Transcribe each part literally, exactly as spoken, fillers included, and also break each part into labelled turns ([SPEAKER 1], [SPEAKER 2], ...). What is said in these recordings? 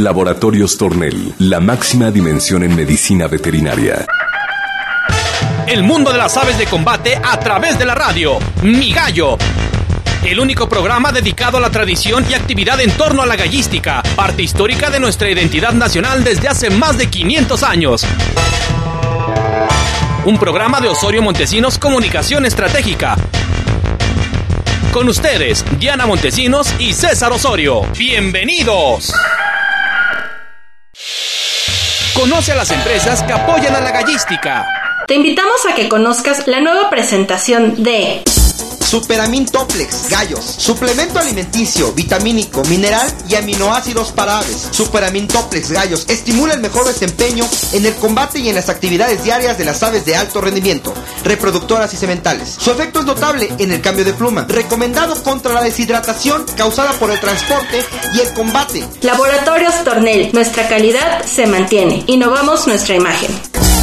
[SPEAKER 1] Laboratorios Tornel, la máxima dimensión en medicina veterinaria.
[SPEAKER 2] El mundo de las aves de combate a través de la radio. Mi Gallo. El único programa dedicado a la tradición y actividad en torno a la gallística, parte histórica de nuestra identidad nacional desde hace más de quinientos años. Un programa de Osorio Montesinos Comunicación Estratégica. Con ustedes, Diana Montesinos y César Osorio. ¡Bienvenidos! Conoce a las empresas que apoyan a la gallística.
[SPEAKER 3] Te invitamos a que conozcas la nueva presentación de
[SPEAKER 4] Superamin Toplex Gallos, suplemento alimenticio, vitamínico, mineral y aminoácidos para aves. Superamin Toplex Gallos estimula el mejor desempeño en el combate y en las actividades diarias de las aves de alto rendimiento, reproductoras y sementales. Su efecto es notable en el cambio de pluma, recomendado contra la deshidratación causada por el transporte y el combate.
[SPEAKER 3] Laboratorios Tornel, nuestra calidad se mantiene. Innovamos nuestra imagen.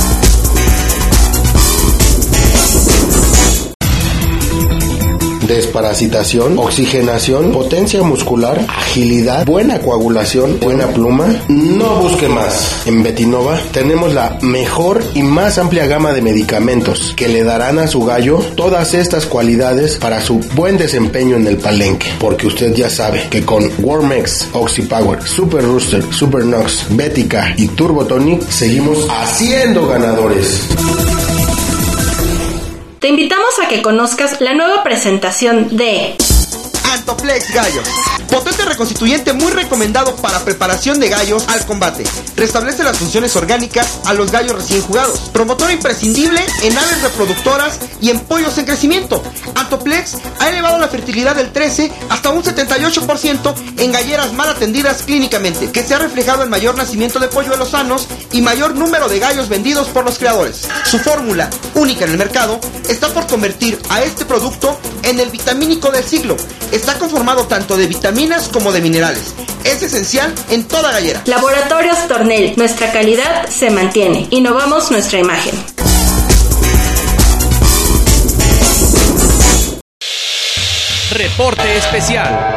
[SPEAKER 5] Desparasitación, oxigenación, potencia muscular, agilidad, buena coagulación, buena pluma. No busque más. En Betinova tenemos la mejor y más amplia gama de medicamentos que le darán a su gallo todas estas cualidades para su buen desempeño en el palenque. Porque usted ya sabe que con Wormex, Oxypower, Super Rooster, Super Nox, Bética y Turbotonic seguimos haciendo ganadores.
[SPEAKER 3] Te invitamos a que conozcas la nueva presentación de
[SPEAKER 4] Antoplex Gallos, potente reconstituyente muy recomendado para preparación de gallos al combate. Restablece las funciones orgánicas a los gallos recién jugados. Promotor imprescindible en aves reproductoras y en pollos en crecimiento. Antoplex ha elevado la fertilidad del trece hasta un setenta y ocho por ciento en galleras mal atendidas clínicamente, que se ha reflejado en mayor nacimiento de polluelos sanos y mayor número de gallos vendidos por los criadores. Su fórmula, única en el mercado, está por convertir a este producto en el vitamínico del siglo. Está conformado tanto de vitaminas como de minerales. Es esencial en toda gallera.
[SPEAKER 3] Laboratorios Tornel, nuestra calidad se mantiene. Innovamos nuestra imagen.
[SPEAKER 2] Reporte especial.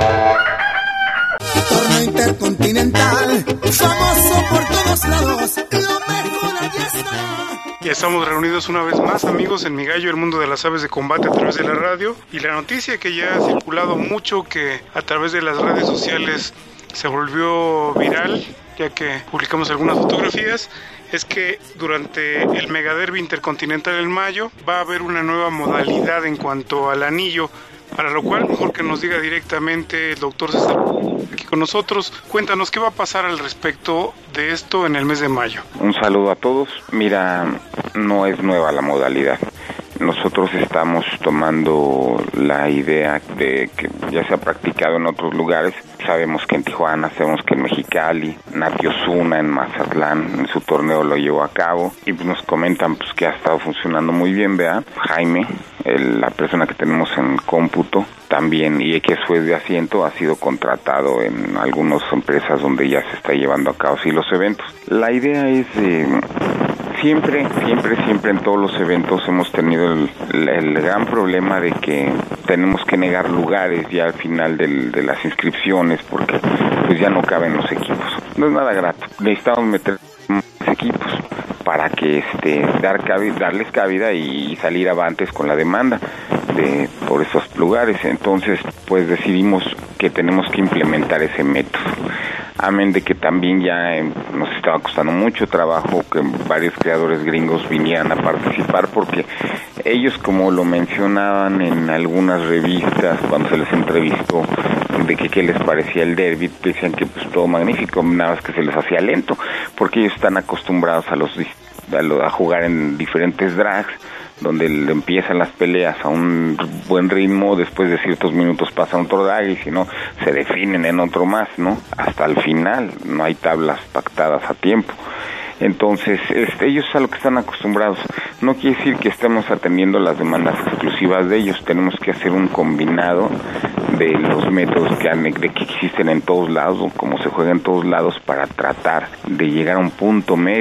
[SPEAKER 6] Torneo Intercontinental, famoso por todos lados, lo mejor allí está.
[SPEAKER 7] Ya estamos reunidos una vez más, amigos, en Mi Gallo, el mundo de las aves de combate a través de la radio. Y la noticia que ya ha circulado mucho, que a través de las redes sociales se volvió viral, ya que publicamos algunas fotografías, es que durante el Mega Derby Intercontinental en mayo va a haber una nueva modalidad en cuanto al anillo, para lo cual mejor que nos diga directamente el doctor César aquí con nosotros. Cuéntanos qué va a pasar al respecto de esto en el mes de mayo.
[SPEAKER 8] Un saludo a todos. Mira, no es nueva la modalidad. Nosotros estamos tomando la idea de que ya se ha practicado en otros lugares. Sabemos que en Tijuana, sabemos que en Mexicali, Nati Ozuna en Mazatlán, en su torneo lo llevó a cabo. Y pues nos comentan pues que ha estado funcionando muy bien, ¿verdad? Jaime, el, la persona que tenemos en cómputo, también, y que es juez de asiento, ha sido contratado en algunas empresas donde ya se está llevando a cabo sí los eventos. La idea es de... Siempre, siempre, siempre en todos los eventos hemos tenido el, el gran problema de que tenemos que negar lugares ya al final del, de las inscripciones porque pues ya no caben los equipos. No es nada grato. Necesitamos meter más equipos para que este dar cabi- darles cabida y salir avantes con la demanda de por esos lugares. Entonces, pues decidimos que tenemos que implementar ese método. Amén de que también ya eh, nos estaba costando mucho trabajo que varios creadores gringos vinieran a participar, porque ellos, como lo mencionaban en algunas revistas cuando se les entrevistó de que qué les parecía el derby, decían que pues todo magnífico, nada más que se les hacía lento, porque ellos están acostumbrados a los a, lo, a jugar en diferentes drags, donde empiezan las peleas a un buen ritmo, después de ciertos minutos pasan otro drag y si no, se definen en otro más, ¿no? Hasta el final, no hay tablas pactadas a tiempo. Entonces, este, ellos a lo que están acostumbrados. No quiere decir que estemos atendiendo las demandas exclusivas de ellos, tenemos que hacer un combinado de los métodos que, han, de que existen en todos lados, o como se juega en todos lados, para tratar de llegar a un punto medio.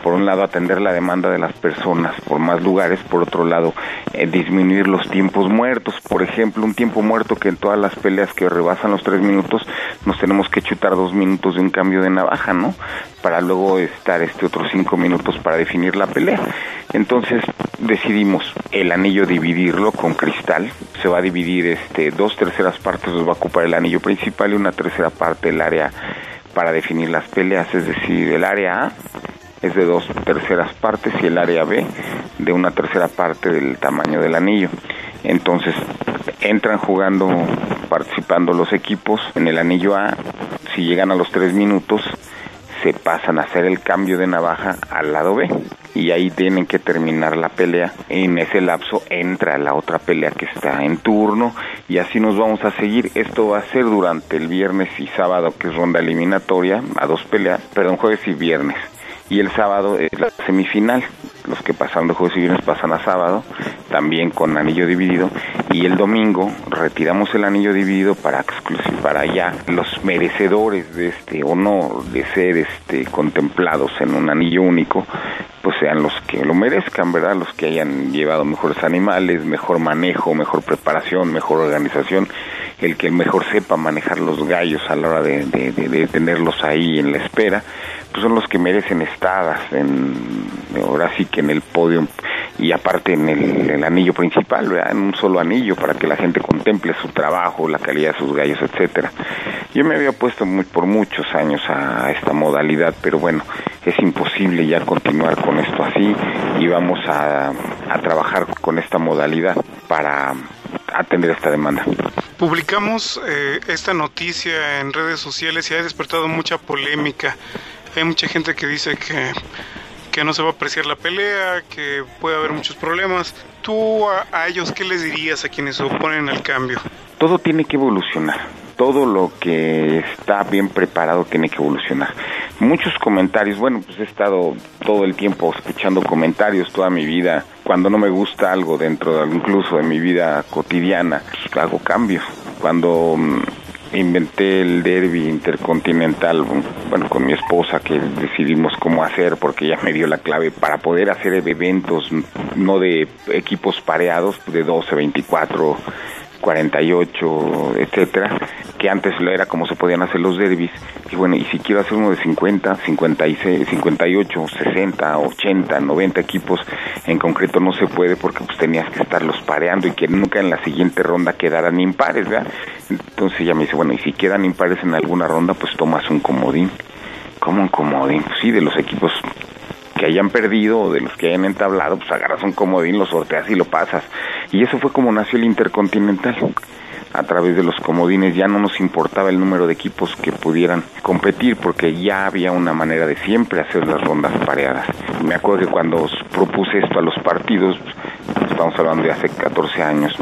[SPEAKER 8] por un lado atender la demanda de las personas por más lugares, por otro lado eh, disminuir los tiempos muertos. Por ejemplo, un tiempo muerto que en todas las peleas que rebasan los tres minutos nos tenemos que chutar dos minutos de un cambio de navaja, ¿no? Para luego estar este otros cinco minutos para definir la pelea. Entonces decidimos el anillo dividirlo con cristal. Se va a dividir este dos terceras partes, los va a ocupar el anillo principal y una tercera parte el área para definir las peleas, es decir, el área A es de dos terceras partes y el área B de una tercera parte del tamaño del anillo. Entonces entran jugando, participando los equipos en el anillo A. Si llegan a los tres minutos se pasan a hacer el cambio de navaja al lado B y ahí tienen que terminar la pelea. En ese lapso entra la otra pelea que está en turno y así nos vamos a seguir. Esto va a ser durante el viernes y sábado, que es ronda eliminatoria a dos peleas, perdón, jueves y viernes. Y el sábado es la semifinal. Los que pasaron de jueves y viernes pasan a sábado, también con anillo dividido. Y el domingo retiramos el anillo dividido para exclusivo, para ya los merecedores de este honor de ser este contemplados en un anillo único, pues sean los que lo merezcan, ¿verdad? Los que hayan llevado mejores animales, mejor manejo, mejor preparación, mejor organización, el que mejor sepa manejar los gallos a la hora de, de, de, de tenerlos ahí en la espera, pues son los que merecen estadas en, ahora sí que en el podio y aparte en el, el anillo principal, ¿verdad? En un solo anillo para que la gente contemple su trabajo, la calidad de sus gallos, etcétera. Yo me había puesto muy, por muchos años a esta modalidad, pero bueno, es imposible ya continuar con esto así y vamos a, a trabajar con esta modalidad para atender esta demanda.
[SPEAKER 7] Publicamos eh, esta noticia en redes sociales y ha despertado mucha polémica. Hay mucha gente que dice que, que no se va a apreciar la pelea, que puede haber muchos problemas. ¿Tú a, a ellos qué les dirías a quienes se oponen al cambio?
[SPEAKER 8] Todo tiene que evolucionar. Todo lo que está bien preparado tiene que evolucionar. Muchos comentarios, bueno, pues he estado todo el tiempo escuchando comentarios toda mi vida. Cuando no me gusta algo dentro de, incluso de mi vida cotidiana, pues hago cambios. Cuando um, inventé el derbi intercontinental, bueno, con mi esposa, que decidimos cómo hacer, porque ella me dio la clave para poder hacer eventos, no de equipos pareados, de doce, veinticuatro, cuarenta y ocho, etcétera, que antes era como se podían hacer los derbis. Y bueno, y si quiero hacer uno de cincuenta, cincuenta y seis, cincuenta y ocho, sesenta, ochenta, noventa equipos, en concreto no se puede porque pues tenías que estarlos pareando y que nunca en la siguiente ronda quedaran impares, ¿verdad? Entonces ella me dice, bueno, y si quedan impares en alguna ronda, pues tomas un comodín. ¿Cómo un comodín? Pues sí, de los equipos que hayan perdido o de los que hayan entablado, pues agarras un comodín, lo sorteas y lo pasas. Y eso fue como nació el Intercontinental. A través de los comodines ya no nos importaba el número de equipos que pudieran competir, porque ya había una manera de siempre hacer las rondas pareadas. Me acuerdo que cuando propuse esto a los partidos, estamos hablando de hace catorce años,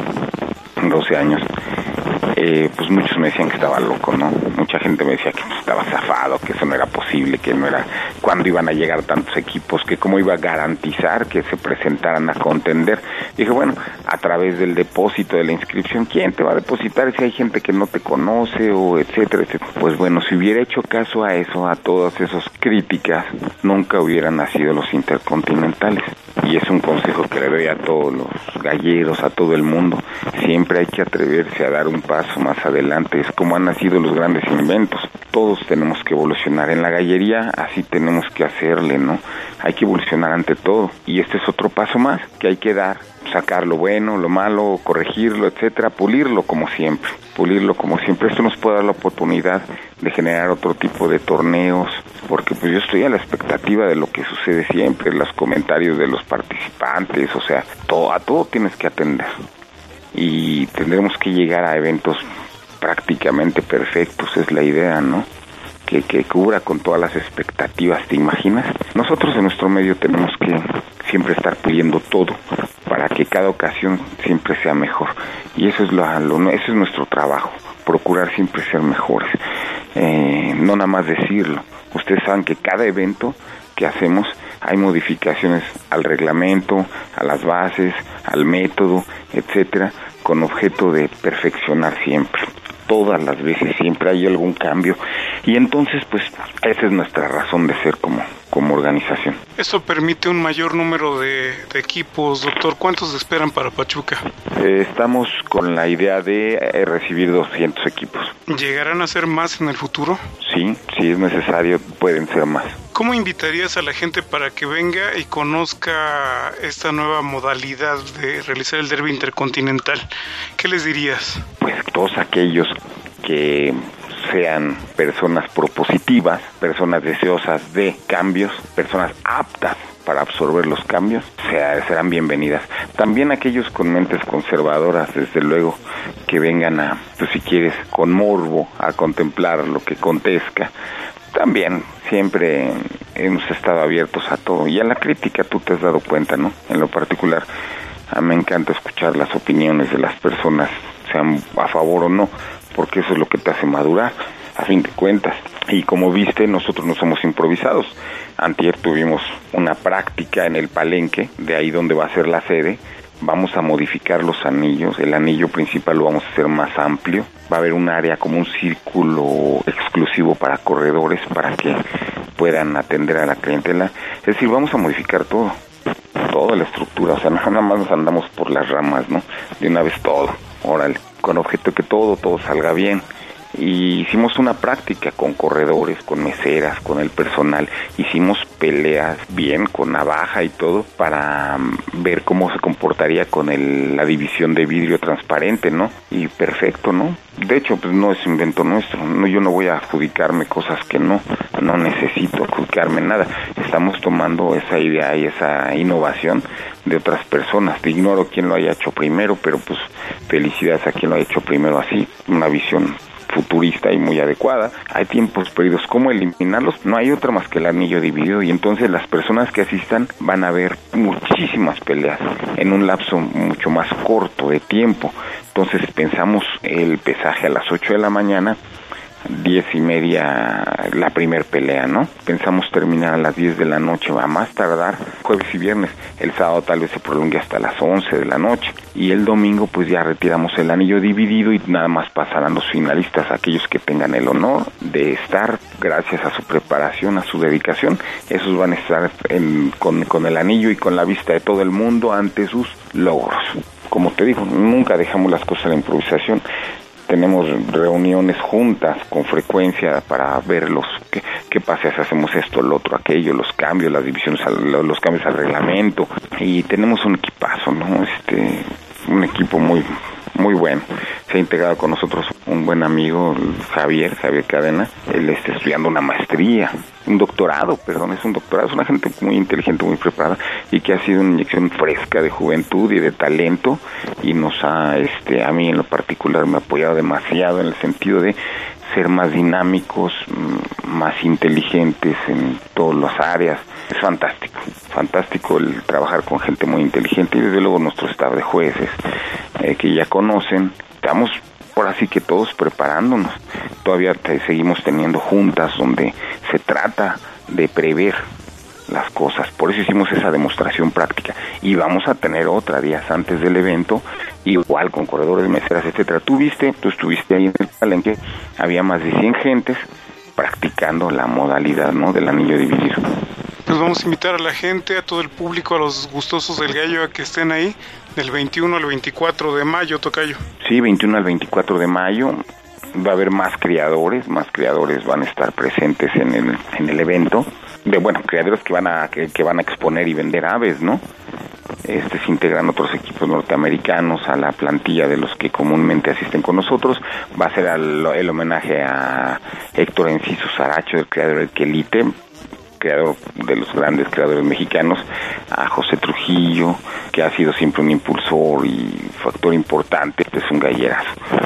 [SPEAKER 8] doce años, eh, pues muchos me decían que estaba loco, ¿no? Mucha gente me decía que pues, estaba zafado, que eso no era posible, que no era, cuándo iban a llegar tantos equipos, que cómo iba a garantizar que se presentaran a contender. Dije, bueno, a través del depósito de la inscripción, ¿quién te va a depositar si hay gente que no te conoce o etcétera, etcétera? Pues bueno, si hubiera hecho caso a eso, a todas esas críticas, nunca hubieran nacido los intercontinentales. Y es un consejo que le doy a todos los galleros, a todo el mundo. Siempre hay que atreverse a dar un paso más adelante. Es como han nacido los grandes inventos. Todos tenemos que evolucionar. En la gallería así tenemos que hacerle, ¿no? Hay que evolucionar ante todo. Y este es otro paso más que hay que dar. Sacar lo bueno, lo malo, corregirlo, etcétera, pulirlo como siempre, pulirlo como siempre. Esto nos puede dar la oportunidad de generar otro tipo de torneos, porque pues yo estoy a la expectativa de lo que sucede siempre, los comentarios de los participantes, o sea, todo, a todo tienes que atender. Y tendremos que llegar a eventos prácticamente perfectos, es la idea, ¿no? Que, que cubra con todas las expectativas, ¿te imaginas? Nosotros en nuestro medio tenemos que siempre estar puliendo todo para que cada ocasión siempre sea mejor. Y eso es, lo, lo, ese es nuestro trabajo, procurar siempre ser mejores. Eh, no nada más decirlo. Ustedes saben que cada evento que hacemos hay modificaciones al reglamento, a las bases, al método, etcétera, con objeto de perfeccionar siempre. todas las veces, siempre hay algún cambio, y entonces pues esa es nuestra razón de ser como, como organización.
[SPEAKER 7] Eso permite un mayor número de, de equipos, doctor. ¿Cuántos esperan para Pachuca?
[SPEAKER 8] Eh, estamos con la idea de eh, recibir doscientos equipos.
[SPEAKER 7] ¿Llegarán a ser más en el futuro?
[SPEAKER 8] Sí, si es necesario, pueden ser más.
[SPEAKER 7] ¿Cómo invitarías a la gente para que venga y conozca esta nueva modalidad de realizar el derbi intercontinental? ¿Qué les dirías?
[SPEAKER 8] Pues todos aquellos que sean personas propositivas, personas deseosas de cambios, personas aptas para absorber los cambios, sea, serán bienvenidas. También aquellos con mentes conservadoras, desde luego, que vengan a, pues si quieres, con morbo, a contemplar lo que acontezca. También siempre hemos estado abiertos a todo y a la crítica. Tú te has dado cuenta, ¿no? En lo particular, a mí me encanta escuchar las opiniones de las personas, sean a favor o no, porque eso es lo que te hace madurar, a fin de cuentas. Y como viste, nosotros no somos improvisados. Antier tuvimos una práctica en el Palenque, de ahí donde va a ser la sede. Vamos a modificar los anillos, el anillo principal lo vamos a hacer más amplio, va a haber un área como un círculo exclusivo para corredores, para que puedan atender a la clientela. Es decir, vamos a modificar todo, toda la estructura, o sea, nada más nos andamos por las ramas, ¿no? De una vez todo, órale, con objeto de que todo, todo salga bien. Y hicimos una práctica con corredores, con meseras, con el personal, hicimos peleas bien con navaja y todo para ver cómo se comportaría con el, la división de vidrio transparente, ¿no? Y perfecto, ¿no? De hecho, pues no es invento nuestro, no, yo no voy a adjudicarme cosas que no, no necesito adjudicarme nada. Estamos tomando esa idea y esa innovación de otras personas. Te ignoro quién lo haya hecho primero, pero pues felicidades a quien lo haya hecho primero así, una visión futurista y muy adecuada. Hay tiempos perdidos, ¿cómo eliminarlos? No hay otra más que el anillo dividido, y entonces las personas que asistan van a ver muchísimas peleas en un lapso mucho más corto de tiempo. Entonces pensamos el pesaje a las ocho de la mañana, diez y media la primer pelea, ¿no? Pensamos terminar a las diez de la noche, va a más tardar jueves y viernes. El sábado tal vez se prolongue hasta las once de la noche, y el domingo pues ya retiramos el anillo dividido y nada más pasarán los finalistas, aquellos que tengan el honor de estar, gracias a su preparación, a su dedicación. Esos van a estar en, con, con el anillo y con la vista de todo el mundo ante sus logros. Como te digo, nunca dejamos las cosas a la improvisación. Tenemos reuniones juntas con frecuencia para ver los qué, qué pasa si hacemos esto, lo otro, aquello, los cambios, las divisiones, los cambios al reglamento, y tenemos un equipazo, ¿no? Este, un equipo muy muy bueno. Se ha integrado con nosotros un buen amigo, Javier, Javier Cadena. Él está estudiando una maestría, un doctorado, perdón, es un doctorado. Es una gente muy inteligente, muy preparada, y que ha sido una inyección fresca de juventud y de talento, y nos ha, este, a mí en lo particular me ha apoyado demasiado en el sentido de ser más dinámicos, más inteligentes en todas las áreas. Es fantástico, fantástico el trabajar con gente muy inteligente, y desde luego nuestro staff de jueces eh, que ya conocen. Estamos por así que todos preparándonos. Todavía te, seguimos teniendo juntas donde se trata de prever las cosas. Por eso hicimos esa demostración práctica, y vamos a tener otra días antes del evento, igual con corredores, meseras, etcétera. Tú viste, tú estuviste ahí en el Palenque, había más de cien gentes practicando la modalidad, ¿no?, del anillo dividido.
[SPEAKER 7] Pues vamos a invitar a la gente, a todo el público, a los gustosos del gallo, a que estén ahí del veintiuno al veinticuatro de mayo, tocayo.
[SPEAKER 8] Sí, veintiuno al veinticuatro de mayo. Va a haber más criadores, más criadores van a estar presentes en el en el evento. De bueno, criadores que van a que, que van a exponer y vender aves, ¿no? Este se integran otros equipos norteamericanos a la plantilla de los que comúnmente asisten con nosotros. Va a ser el, el homenaje a Héctor Enciso Saracho, el creador del Quelite, creador de los grandes creadores mexicanos, a José Trujillo, que ha sido siempre un impulsor y factor importante. Este es un gallerazo.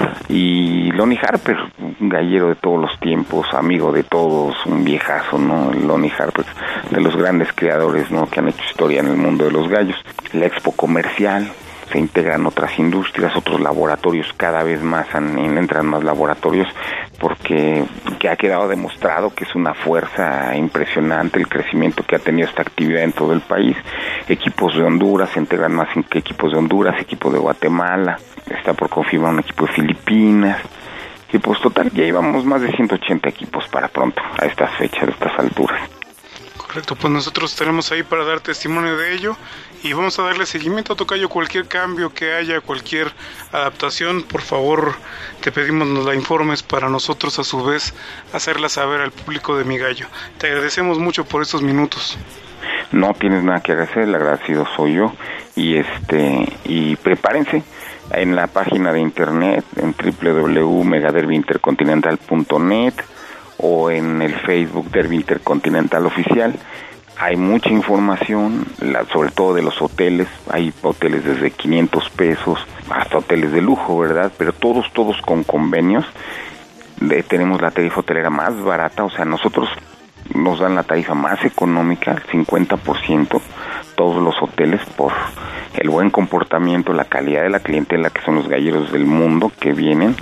[SPEAKER 8] Y Lonnie Harper, un gallero de todos los tiempos, amigo de todos, un viejazo, ¿no? Lonnie Harper, de los grandes creadores, ¿no?, que han hecho historia en el mundo de los gallos. La Expo Comercial, se integran otras industrias, otros laboratorios, cada vez más han, entran más laboratorios, porque que ha quedado demostrado que es una fuerza impresionante el crecimiento que ha tenido esta actividad en todo el país. Equipos de Honduras, se integran más que equipos de Honduras, equipos de Guatemala, está por confirmar un equipo de Filipinas, Y pues total, ya íbamos más de ciento ochenta equipos para pronto, a estas fechas, a estas alturas.
[SPEAKER 7] Correcto, pues nosotros estaremos ahí para dar testimonio de ello y vamos a darle seguimiento a Tocayo. Cualquier cambio que haya, cualquier adaptación, por favor te pedimos nos la informes para nosotros a su vez hacerla saber al público de Mi Gallo. Te agradecemos mucho por estos minutos.
[SPEAKER 8] No tienes nada que agradecer, el agradecido soy yo. Y este y prepárense en la página de internet en doble u doble u doble u punto mega derby intercontinental punto net o en el Facebook Derby Intercontinental Oficial. Hay mucha información, la, sobre todo de los hoteles. Hay hoteles desde quinientos pesos hasta hoteles de lujo, ¿verdad? Pero todos, todos con convenios. De, tenemos la tarifa hotelera más barata, o sea, nosotros nos dan la tarifa más económica, cincuenta por ciento, todos los hoteles, por el buen comportamiento, la calidad de la clientela, que son los galleros del mundo que vienen,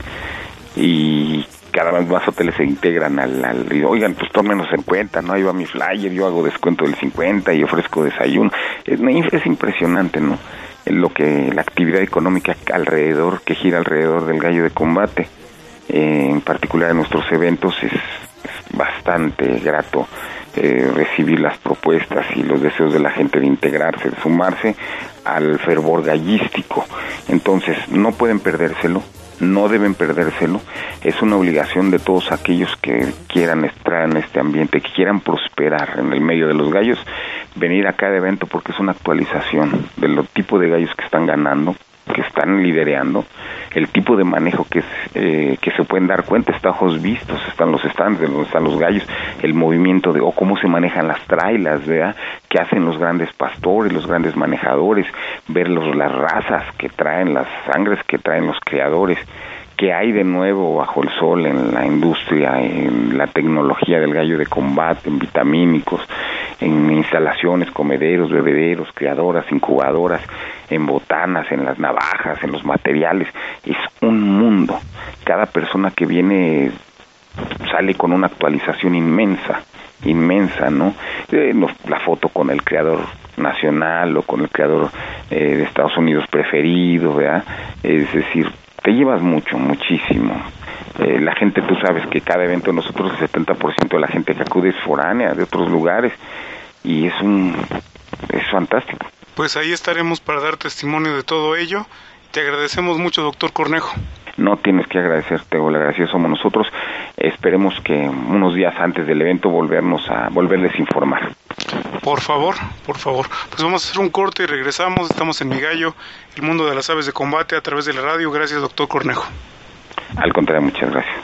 [SPEAKER 8] y cada vez más hoteles se integran al, al y, oigan, pues tómenos en cuenta, ¿no? Ahí va mi flyer, yo hago descuento del cincuenta y ofrezco desayuno. Es, es impresionante, ¿no? Lo que, la actividad económica alrededor, que gira alrededor del gallo de combate, eh, en particular en nuestros eventos, es, es bastante grato eh, recibir las propuestas y los deseos de la gente de integrarse, de sumarse al fervor gallístico. Entonces, no pueden perdérselo. No deben perdérselo, es una obligación de todos aquellos que quieran estar en este ambiente, que quieran prosperar en el medio de los gallos, venir a cada evento porque es una actualización del tipo de gallos que están ganando, que están lidereando, el tipo de manejo que es, eh, que se pueden dar cuenta, está a ojos vistos, están los stands de donde están los gallos, el movimiento de, o cómo se manejan las trailas, ¿verdad? Que hacen los grandes pastores, los grandes manejadores, ver los, las razas que traen, las sangres que traen los criadores, que hay de nuevo bajo el sol en la industria, en la tecnología del gallo de combate, en vitamínicos, en instalaciones, comederos, bebederos, criadoras, incubadoras, en botanas, en las navajas, en los materiales. Es un mundo. Cada persona que viene sale con una actualización inmensa, inmensa, ¿no? Eh, no la foto con el creador nacional o con el creador eh, de Estados Unidos preferido, ¿verdad? Es decir, te llevas mucho, muchísimo. Eh, la gente, tú sabes que cada evento nosotros el setenta por ciento de la gente que acude es foránea de otros lugares y es un es fantástico.
[SPEAKER 7] Pues ahí estaremos para dar testimonio de todo ello. Te agradecemos mucho, doctor Cornejo.
[SPEAKER 8] No tienes que agradecerte, o el agradecido somos nosotros. Esperemos que unos días antes del evento volvernos a volverles a informar.
[SPEAKER 7] Por favor, por favor. Pues vamos a hacer un corte y regresamos. Estamos en Mi Gallo, el mundo de las aves de combate a través de la radio. Gracias, doctor Cornejo.
[SPEAKER 8] Al contrario, muchas gracias.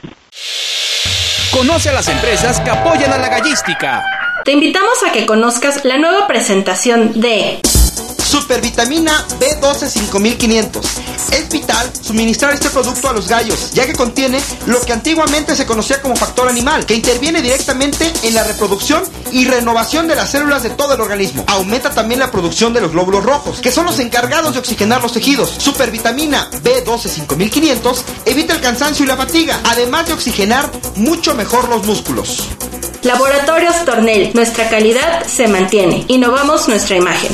[SPEAKER 2] Conoce a las empresas que apoyan a la gallística.
[SPEAKER 3] Te invitamos a que conozcas la nueva presentación de
[SPEAKER 4] Supervitamina B doce cinco mil quinientos. Es vital suministrar este producto a los gallos, ya que contiene lo que antiguamente se conocía como factor animal, que interviene directamente en la reproducción y renovación de las células de todo el organismo. Aumenta también la producción de los glóbulos rojos, que son los encargados de oxigenar los tejidos. Supervitamina B doce cinco mil quinientos evita el cansancio y la fatiga, además de oxigenar mucho mejor los músculos.
[SPEAKER 3] Laboratorios Tornel, nuestra calidad se mantiene. Innovamos nuestra imagen.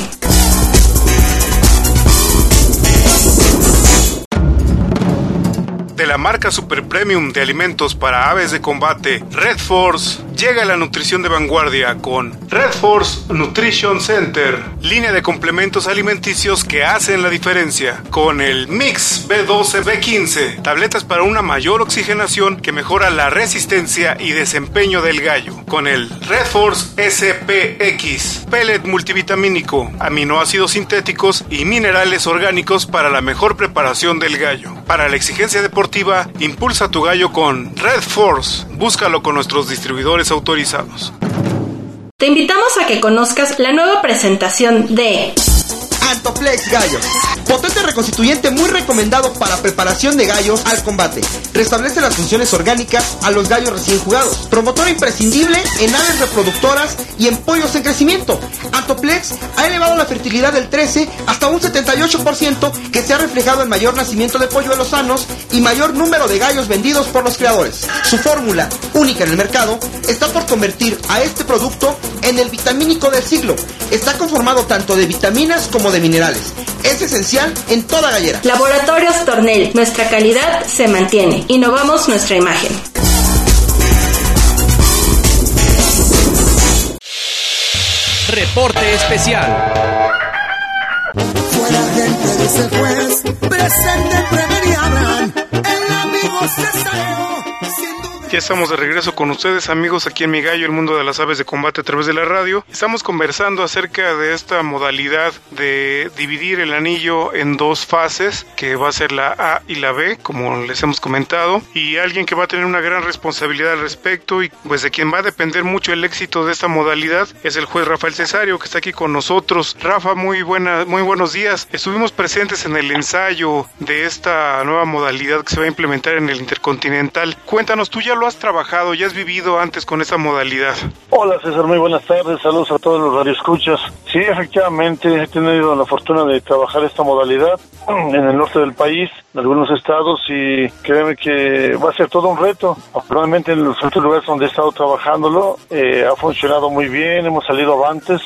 [SPEAKER 7] De la marca Super Premium de alimentos para aves de combate Red Force, llega la nutrición de vanguardia con Red Force Nutrition Center, línea de complementos alimenticios que hacen la diferencia, con el Mix B doce B quince, tabletas para una mayor oxigenación que mejora la resistencia y desempeño del gallo, con el Red Force S P X, pellet multivitamínico, aminoácidos sintéticos y minerales orgánicos para la mejor preparación del gallo. Para la exigencia deportiva, impulsa tu gallo con Red Force. Búscalo con nuestros distribuidores autorizados.
[SPEAKER 3] Te invitamos a que conozcas la nueva presentación de
[SPEAKER 4] Antoplex Gallos, potente reconstituyente muy recomendado para preparación de gallos al combate. Restablece las funciones orgánicas a los gallos recién jugados. Promotor imprescindible en aves reproductoras y en pollos en crecimiento. Antoplex ha elevado la fertilidad del trece hasta un setenta y ocho por ciento, que se ha reflejado en mayor nacimiento de pollo de los sanos y mayor número de gallos vendidos por los creadores. Su fórmula, única en el mercado, está por convertir a este producto en el vitamínico del siglo. Está conformado tanto de vitaminas como de de minerales. Es esencial en toda gallera.
[SPEAKER 3] Laboratorios Tornel, nuestra calidad se mantiene. Innovamos nuestra imagen.
[SPEAKER 2] Reporte especial.
[SPEAKER 6] Fuera gente, dice el juez, presente premediaban, el amigo Cesareo, sin duda.
[SPEAKER 7] Ya estamos de regreso con ustedes, amigos, aquí en Mi Gallo, el mundo de las aves de combate a través de la radio. Estamos conversando acerca de esta modalidad de dividir el anillo en dos fases, que va a ser la A y la B, como les hemos comentado, y alguien que va a tener una gran responsabilidad al respecto y pues de quien va a depender mucho el éxito de esta modalidad es el juez Rafael Cesario, que está aquí con nosotros. Rafa, muy buena, muy buenos días. Estuvimos presentes en el ensayo de esta nueva modalidad que se va a implementar en el Intercontinental. Cuéntanos, tú ya lo has trabajado, ya has vivido antes con esta modalidad.
[SPEAKER 9] Hola César, muy buenas tardes, saludos a todos los radioescuchas. Sí, efectivamente, he tenido la fortuna de trabajar esta modalidad en el norte del país, en algunos estados, y créeme que va a ser todo un reto. Probablemente en los otros lugares donde he estado trabajándolo eh, ha funcionado muy bien, hemos salido avantes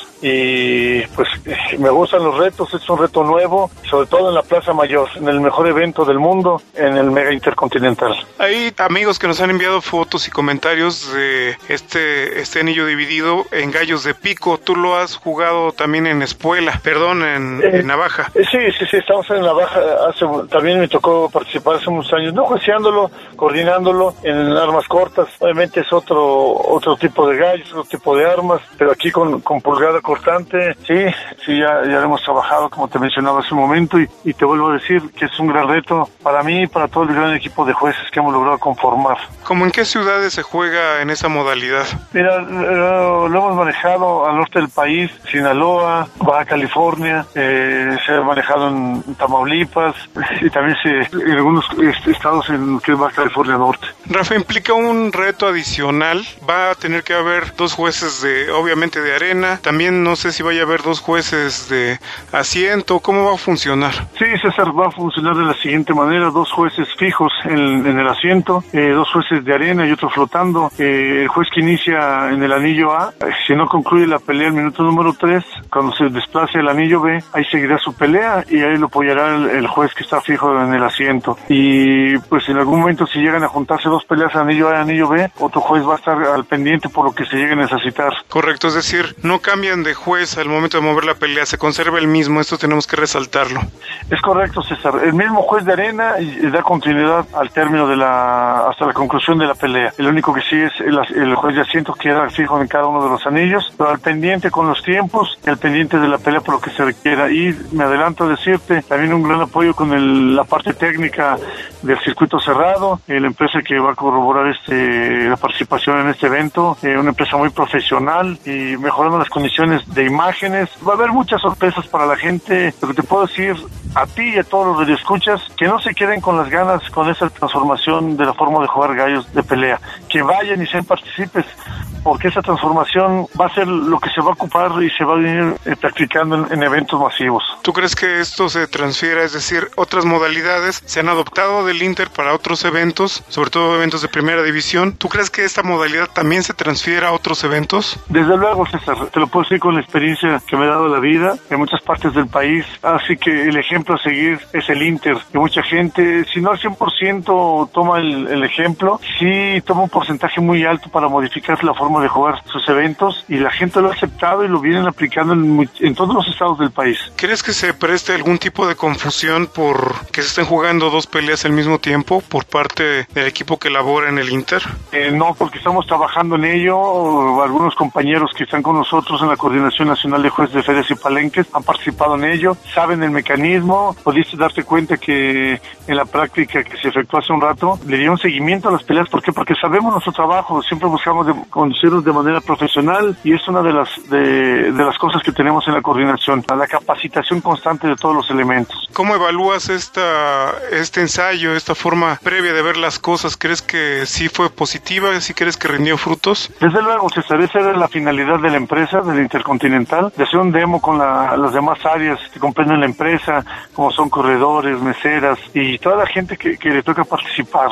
[SPEAKER 9] y pues eh, me gustan los retos, es un reto nuevo, sobre todo en la Plaza Mayor, en el mejor evento del mundo, en el Mega Intercontinental.
[SPEAKER 7] Hay amigos que nos han enviado fotos y comentarios de este, este anillo dividido en gallos de pico. Tú lo has jugado también en espuela, perdón, en, eh, en navaja.
[SPEAKER 9] Eh, sí, sí, sí, estamos en navaja. Hace, también me tocó participar hace unos años, no jueceándolo, coordinándolo en armas cortas. Obviamente es otro otro tipo de gallos, otro tipo de armas, pero aquí con, con pulgada cortante, sí, sí, ya, ya lo hemos trabajado, como te mencionaba hace un momento, y, y te vuelvo a decir que es un gran reto para mí y para todo el gran equipo de jueces que hemos logrado conformar.
[SPEAKER 7] ¿Cómo en qué ciudades se juega en esa modalidad?
[SPEAKER 9] Mira, lo, lo hemos manejado al norte del país, Sinaloa, Baja California, eh, se ha manejado en Tamaulipas y también se, en algunos estados en que es Baja California Norte.
[SPEAKER 7] Rafa, implica un reto adicional, va a tener que haber dos jueces de, obviamente de arena, también no sé si vaya a haber dos jueces de asiento, ¿cómo va a funcionar?
[SPEAKER 9] Sí, César, va a funcionar de la siguiente manera, dos jueces fijos en, en el asiento, eh, dos jueces de arena y otro flotando. Eh, el juez que inicia en el anillo A, eh, si no concluye la pelea el minuto número tres, cuando se desplace el anillo B, ahí seguirá su pelea y ahí lo apoyará el, el juez que está fijo en el asiento. Y pues en algún momento si llegan a juntarse dos peleas, anillo A y anillo B, otro juez va a estar al pendiente por lo que se llegue a necesitar.
[SPEAKER 7] Correcto, es decir, no cambian de juez al momento de mover la pelea, se conserva el mismo, esto tenemos que resaltarlo.
[SPEAKER 9] Es correcto, César, el mismo juez de arena y da continuidad al término de la, hasta la conclusión de la pelea. El único que sí es el, el juez de asiento que queda fijo en cada uno de los anillos, pero al pendiente con los tiempos y al pendiente de la pelea por lo que se requiera. Y me adelanto a decirte, también un gran apoyo con el, la parte técnica del circuito cerrado, eh, la empresa que va a corroborar este la participación en este evento, eh, una empresa muy profesional y mejorando las condiciones de imágenes. Va a haber muchas sorpresas para la gente. Lo que te puedo decir a ti y a todos los radioescuchas, que no se queden con las ganas con esa transformación de la forma de jugar gallos de pelea, que vayan y sean partícipes, porque esa transformación va a ser lo que se va a ocupar y se va a ir eh, practicando en, en eventos masivos.
[SPEAKER 7] ¿Tú crees que esto se transfiera, es decir, otras modalidades se han adoptado del Inter para otros eventos, sobre todo eventos de primera división? ¿Tú crees que esta modalidad también se transfiera a otros eventos?
[SPEAKER 9] Desde luego, César, te lo puedo decir con la experiencia que me ha dado la vida en muchas partes del país, así que el ejemplo a seguir es el Inter, que mucha gente, si no al cien por ciento toma el, el ejemplo, sí toma un porcentaje muy alto para modificar la forma de jugar sus eventos y la gente lo ha aceptado y lo vienen aplicando en, en todos los estados del país.
[SPEAKER 7] ¿Crees que se preste algún tipo de confusión por que se estén jugando dos peleas al mismo tiempo por parte del equipo que labora en el Inter?
[SPEAKER 9] Eh, no, porque estamos trabajando en ello. Algunos compañeros que están con nosotros en la Coordinación Nacional de Jueces de Ferias y Palenques han participado en ello, saben el mecanismo. Pudiste darte cuenta que en la práctica que se efectuó hace un rato le dieron seguimiento a las peleas. ¿Por qué? Porque sabemos nuestro trabajo, siempre buscamos de, conducirnos de manera profesional y es una de las de, de las cosas que tenemos en la coordinación, la capacitación constante de todos los elementos.
[SPEAKER 7] ¿Cómo evalúas esta este ensayo, esta forma previa de ver las cosas? ¿Crees que sí fue positiva? ¿Sí crees que rindió frutos?
[SPEAKER 9] Desde luego, César, esa era la finalidad de la empresa, del Intercontinental, de hacer un demo con la, las demás áreas que comprenden la empresa, como son corredores, meseras y toda la gente que, que le toca participar.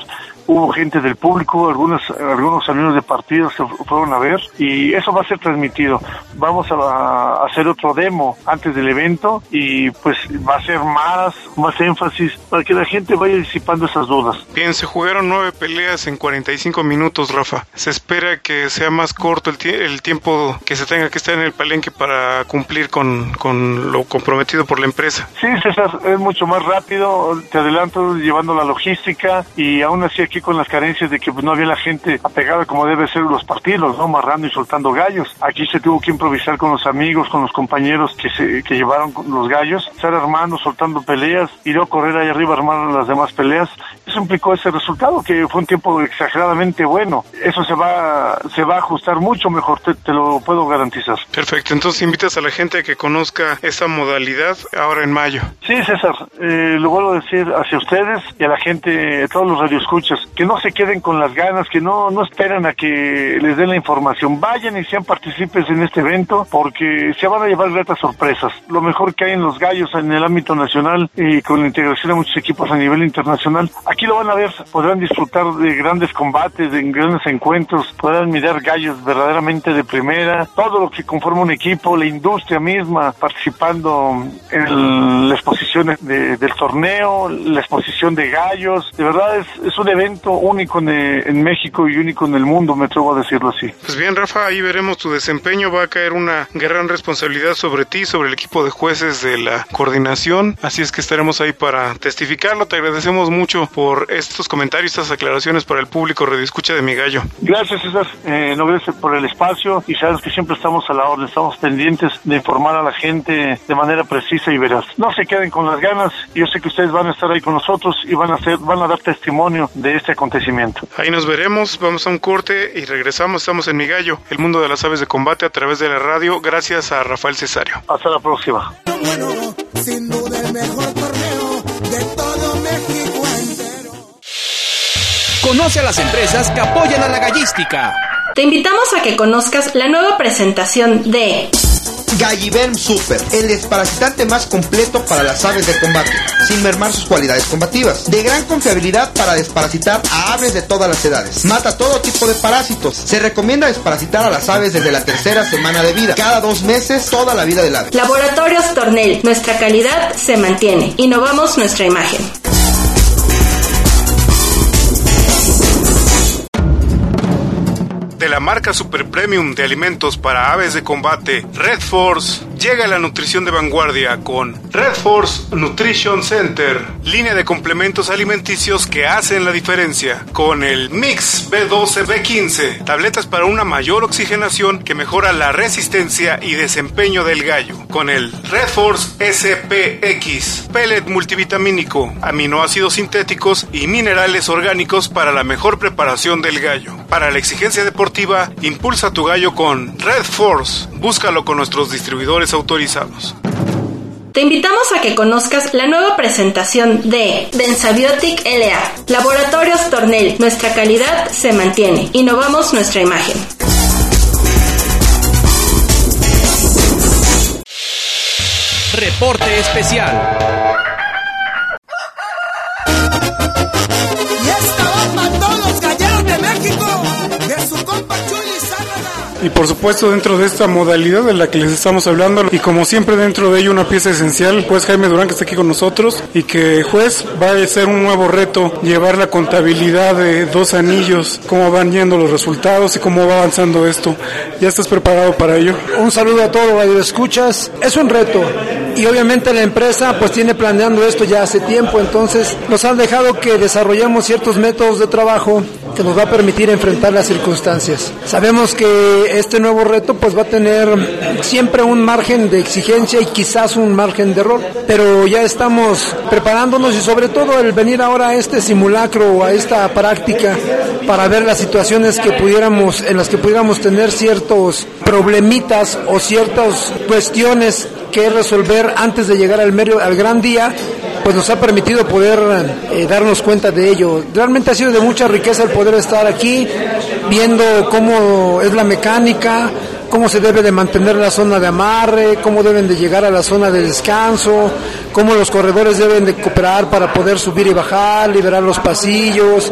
[SPEAKER 9] hubo gente del público, algunos, algunos amigos de partidos se fueron a ver, y eso va a ser transmitido. Vamos a, a hacer otro demo antes del evento, y pues va a ser más, más énfasis para que la gente vaya disipando esas dudas.
[SPEAKER 7] Bien, se jugaron nueve peleas en cuarenta y cinco minutos, Rafa. Se espera que sea más corto el, tie- el tiempo que se tenga que estar en el palenque para cumplir con, con lo comprometido por la empresa.
[SPEAKER 9] Sí, César, es mucho más rápido, te adelanto llevando la logística, y aún así aquí con las carencias de que pues, no había la gente apegada como debe ser los partidos, ¿no? Marrando y soltando gallos. Aquí se tuvo que improvisar con los amigos, con los compañeros que se que llevaron los gallos, estar armando, soltando peleas, y luego correr ahí arriba a armar las demás peleas. Eso implicó ese resultado, que fue un tiempo exageradamente bueno. Eso se va se va a ajustar mucho mejor, te, te lo puedo garantizar.
[SPEAKER 7] Perfecto, entonces invitas a la gente a que conozca esa modalidad ahora en mayo.
[SPEAKER 9] Sí, César, eh, lo vuelvo a decir hacia ustedes y a la gente, a todos los radioescuchas, que no se queden con las ganas, que no, no esperen a que les den la información. Vayan y sean partícipes en este evento, porque se van a llevar gratas sorpresas. Lo mejor que hay en los gallos en el ámbito nacional, y con la integración de muchos equipos a nivel internacional, aquí lo van a ver. Podrán disfrutar de grandes combates, de grandes encuentros, podrán mirar gallos verdaderamente de primera, todo lo que conforma un equipo, la industria misma participando en la exposición de, del torneo, la exposición de gallos. De verdad es, es un evento único en, en México y único en el mundo, me atrevo a decirlo así.
[SPEAKER 7] Pues bien, Rafa, ahí veremos tu desempeño. Va a caer una gran responsabilidad sobre ti, sobre el equipo de jueces de la coordinación, así es que estaremos ahí para testificarlo. Te agradecemos mucho por estos comentarios, estas aclaraciones para el público radioescucha de Mi Gallo.
[SPEAKER 9] Gracias, César, eh, no, gracias por el espacio, y sabes que siempre estamos a la orden, estamos pendientes de informar a la gente de manera precisa y veraz. No se queden con las ganas, y yo sé que ustedes van a estar ahí con nosotros y van a hacer, van a dar testimonio de este acontecimiento.
[SPEAKER 7] Ahí nos veremos, vamos a un corte y regresamos. Estamos en Mi Gallo, el mundo de las aves de combate a través de la radio, gracias a Rafael Cesario.
[SPEAKER 9] Hasta la próxima.
[SPEAKER 6] Bueno, sin duda el mejor torneo de todo México entero.
[SPEAKER 2] Conoce a las empresas que apoyan a la gallística.
[SPEAKER 3] Te invitamos a que conozcas la nueva presentación de
[SPEAKER 4] Galliverm Super, el desparasitante más completo para las aves de combate, sin mermar sus cualidades combativas. De gran confiabilidad para desparasitar a aves de todas las edades. Mata todo tipo de parásitos. Se recomienda desparasitar a las aves desde la tercera semana de vida. Cada dos meses, toda la vida del ave.
[SPEAKER 3] Laboratorios Tornel, nuestra calidad se mantiene. Innovamos nuestra imagen.
[SPEAKER 7] De la marca Super Premium de alimentos para aves de combate Red Force, llega la nutrición de vanguardia con Red Force Nutrition Center, línea de complementos alimenticios que hacen la diferencia, con el Mix B doce B quince, tabletas para una mayor oxigenación que mejora la resistencia y desempeño del gallo, con el Red Force S P X, pellet multivitamínico, aminoácidos sintéticos y minerales orgánicos para la mejor preparación del gallo. Para la exigencia deportiva, impulsa tu gallo con Red Force. Búscalo con nuestros distribuidores autorizados.
[SPEAKER 3] Te invitamos a que conozcas la nueva presentación de Bensabiotic L A. Laboratorios Tornel, nuestra calidad se mantiene. Innovamos nuestra imagen.
[SPEAKER 2] Reporte especial.
[SPEAKER 6] Y esta va para todos los galleros de México, de su compa Chuli Zárraga.
[SPEAKER 10] Y por supuesto dentro de esta modalidad de la que les estamos hablando, y como siempre dentro de ello una pieza esencial, juez Jaime Durán, que está aquí con nosotros, y que juez va a ser un nuevo reto llevar la contabilidad de dos anillos, cómo van yendo los resultados y cómo va avanzando esto. ¿Ya estás preparado para ello?
[SPEAKER 11] Un saludo a todos los radioescuchas. Es un reto, y obviamente la empresa pues tiene planeando esto ya hace tiempo, entonces nos han dejado que desarrollemos ciertos métodos de trabajo que nos va a permitir enfrentar las circunstancias. Sabemos que este nuevo reto pues va a tener siempre un margen de exigencia y quizás un margen de error, pero ya estamos preparándonos, y sobre todo el venir ahora a este simulacro o a esta práctica para ver las situaciones que pudiéramos, en las que pudiéramos tener ciertos problemitas o ciertas cuestiones que resolver antes de llegar al medio, al gran día, pues nos ha permitido poder eh, darnos cuenta de ello. Realmente ha sido de mucha riqueza el poder estar aquí, viendo cómo es la mecánica, cómo se debe de mantener la zona de amarre, cómo deben de llegar a la zona de descanso, cómo los corredores deben de cooperar para poder subir y bajar, liberar los pasillos,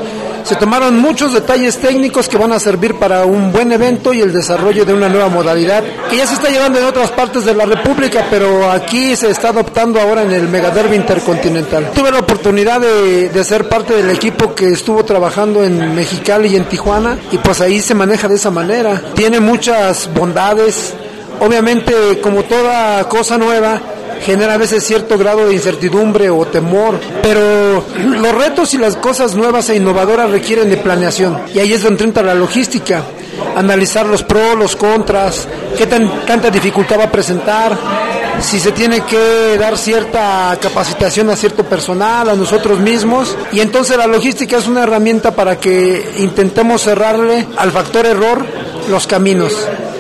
[SPEAKER 11] Se tomaron muchos detalles técnicos que van a servir para un buen evento y el desarrollo de una nueva modalidad que ya se está llevando en otras partes de la República, pero aquí se está adoptando ahora en el Megaderby Intercontinental. Tuve la oportunidad de, de ser parte del equipo que estuvo trabajando en Mexicali y en Tijuana, y pues ahí se maneja de esa manera. Tiene muchas bondades. Obviamente, como toda cosa nueva, genera a veces cierto grado de incertidumbre o temor, pero los retos y las cosas nuevas e innovadoras requieren de planeación, y ahí es donde entra la logística, analizar los pros, los contras, qué tan, tanta dificultad va a presentar, si se tiene que dar cierta capacitación a cierto personal, a nosotros mismos, y entonces la logística es una herramienta para que intentemos cerrarle al factor error los caminos.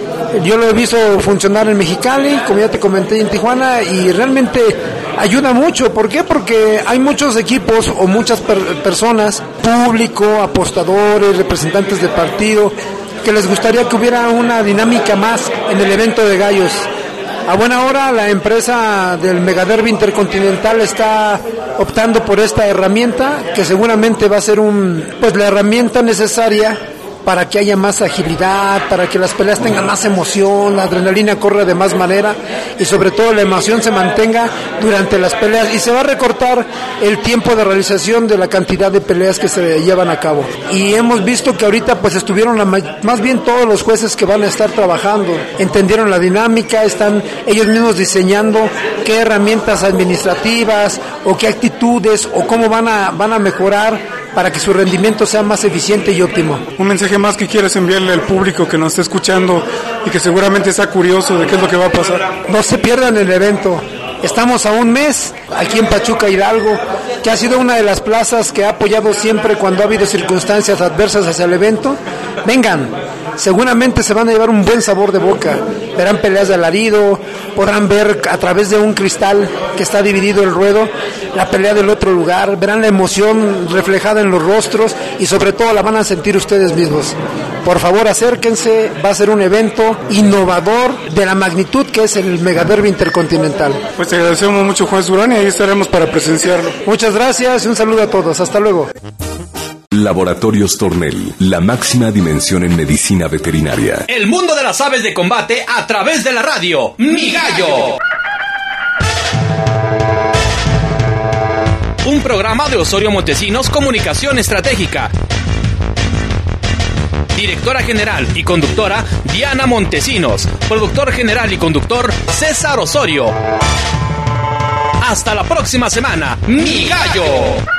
[SPEAKER 11] Yo lo he visto funcionar en Mexicali, como ya te comenté, en Tijuana, y realmente ayuda mucho. ¿Por qué? Porque hay muchos equipos o muchas per- personas, público, apostadores, representantes de partido, que les gustaría que hubiera una dinámica más en el evento de gallos. A buena hora, la empresa del Megaderby Intercontinental está optando por esta herramienta, que seguramente va a ser un, pues la herramienta necesaria para que haya más agilidad, para que las peleas tengan más emoción, la adrenalina corra de más manera y sobre todo la emoción se mantenga durante las peleas, y se va a recortar el tiempo de realización de la cantidad de peleas que se llevan a cabo. Y hemos visto que ahorita pues estuvieron la, más bien todos los jueces que van a estar trabajando, entendieron la dinámica, están ellos mismos diseñando qué herramientas administrativas o qué actitudes o cómo van a, van a mejorar para que su rendimiento sea más eficiente y óptimo.
[SPEAKER 10] Un mensaje más que quieres enviarle al público que nos está escuchando y que seguramente está curioso de qué es lo que va a pasar.
[SPEAKER 11] No se pierdan el evento. Estamos a un mes aquí en Pachuca, Hidalgo, que ha sido una de las plazas que ha apoyado siempre cuando ha habido circunstancias adversas hacia el evento. Vengan, seguramente se van a llevar un buen sabor de boca. Verán peleas de alarido, podrán ver a través de un cristal que está dividido el ruedo la pelea del otro lugar, verán la emoción reflejada en los rostros y sobre todo la van a sentir ustedes mismos. Por favor, acérquense, va a ser un evento innovador de la magnitud que es el Megaderby Intercontinental.
[SPEAKER 10] Pues te agradecemos mucho, Juan Durán, y ahí estaremos para presenciarlo.
[SPEAKER 11] Muchas gracias y un saludo a todos. Hasta luego.
[SPEAKER 1] Laboratorios Tornel, la máxima dimensión en medicina veterinaria.
[SPEAKER 2] El mundo de las aves de combate a través de la radio. Mi Gallo. Un programa de Osorio Montesinos Comunicación Estratégica. Directora general y conductora Diana Montesinos. Productor general y conductor César Osorio. Hasta la próxima semana. Mi Gallo.